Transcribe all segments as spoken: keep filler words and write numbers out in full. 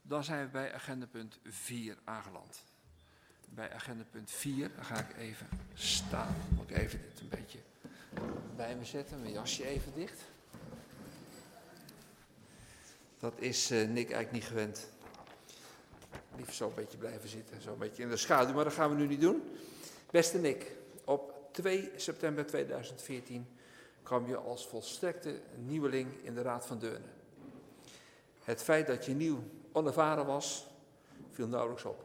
Dan zijn we bij agendapunt vier aangeland. Bij agendapunt vier, dan ga ik even staan. Moet ik even dit een beetje bij me zetten, mijn jasje even dicht. Dat is uh, Nick eigenlijk niet gewend. Liefst zo een beetje blijven zitten, zo een beetje in de schaduw, maar dat gaan we nu niet doen. Beste Nick, op twee september tweeduizend veertien kwam je als volstrekte nieuweling in de Raad van Deurne. Het feit dat je nieuw onervaren was, viel nauwelijks op.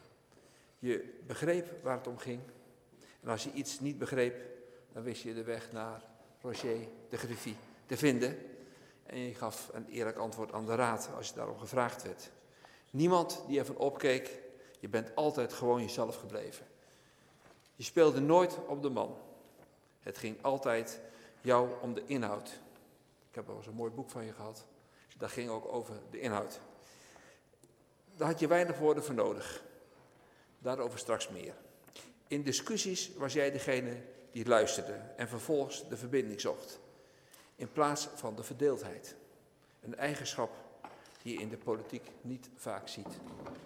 Je begreep waar het om ging. En als je iets niet begreep, dan wist je de weg naar Roger de Griffie te vinden. En je gaf een eerlijk antwoord aan de raad als je daarom gevraagd werd. Niemand die ervan opkeek, je bent altijd gewoon jezelf gebleven. Je speelde nooit op de man. Het ging altijd jou om de inhoud. Ik heb wel eens een mooi boek van je gehad. Dat ging ook over de inhoud. Daar had je weinig woorden voor nodig. Daarover straks meer. In discussies was jij degene die luisterde en vervolgens de verbinding zocht. In plaats van de verdeeldheid. Een eigenschap die je in de politiek niet vaak ziet.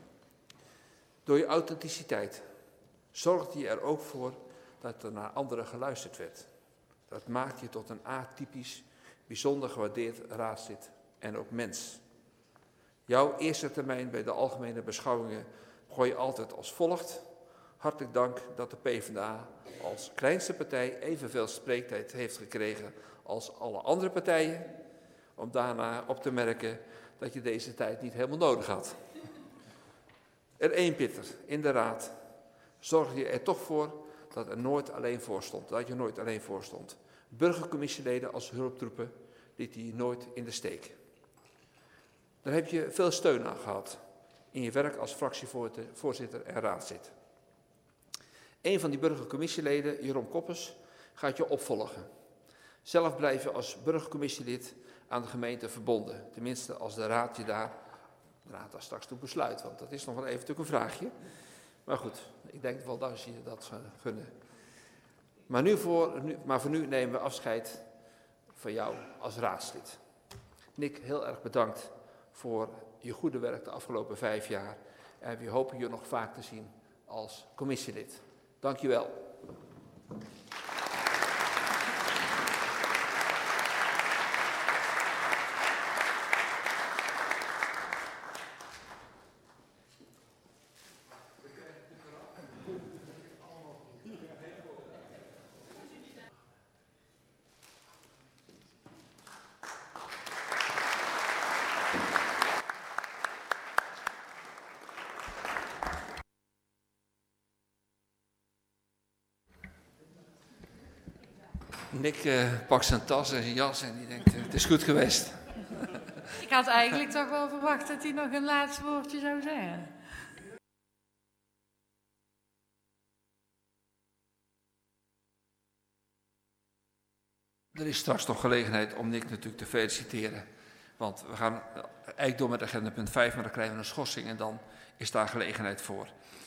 Door je authenticiteit zorgde je er ook voor dat er naar anderen geluisterd werd. Dat maakt je tot een atypisch, bijzonder gewaardeerd raadslid en ook mens. Jouw eerste termijn bij de algemene beschouwingen begon je altijd als volgt. Hartelijk dank dat de PvdA als kleinste partij evenveel spreektijd heeft gekregen als alle andere partijen. Om daarna op te merken dat je deze tijd niet helemaal nodig had. Er één Pitter in de raad zorgde je er toch voor dat er nooit alleen voor stond. Dat je nooit alleen voor stond. Burgercommissieleden als hulptroepen liet je nooit in de steek. Daar heb je veel steun aan gehad in je werk als fractievoorzitter en raadslid. Een van die burgercommissieleden, Jeroen Koppers, gaat je opvolgen. Zelf blijf je als burgercommissielid aan de gemeente verbonden. Tenminste, als de raad je daar, de raad daar straks toe besluit. Want dat is nog wel even natuurlijk een vraagje. Maar goed, ik denk wel dat je dat zou gunnen. Maar, nu voor, nu, maar voor nu nemen we afscheid van jou als raadslid. Nick, heel erg bedankt voor je goede werk de afgelopen vijf jaar. En we hopen je nog vaak te zien als commissielid. Dank je wel. Nick uh, pakt zijn tas en zijn jas en die denkt, uh, het is goed geweest. Ik had eigenlijk toch wel verwacht dat hij nog een laatste woordje zou zeggen. Er is straks nog gelegenheid om Nick natuurlijk te feliciteren. Want we gaan eigenlijk door met agenda punt vijf, maar dan krijgen we een schorsing en dan is daar gelegenheid voor.